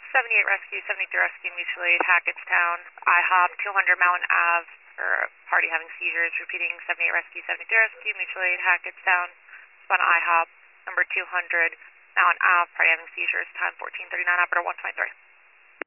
78 Rescue, 73 Rescue, Mutual Aid, Hackettstown, IHOP, 200 Mountain Ave, for a party having seizures. Repeating, 78 Rescue, 73 Rescue, Mutual Aid, Hackettstown, on IHOP, number 200 Mountain Ave, party having seizures, time 14:39, operator 123.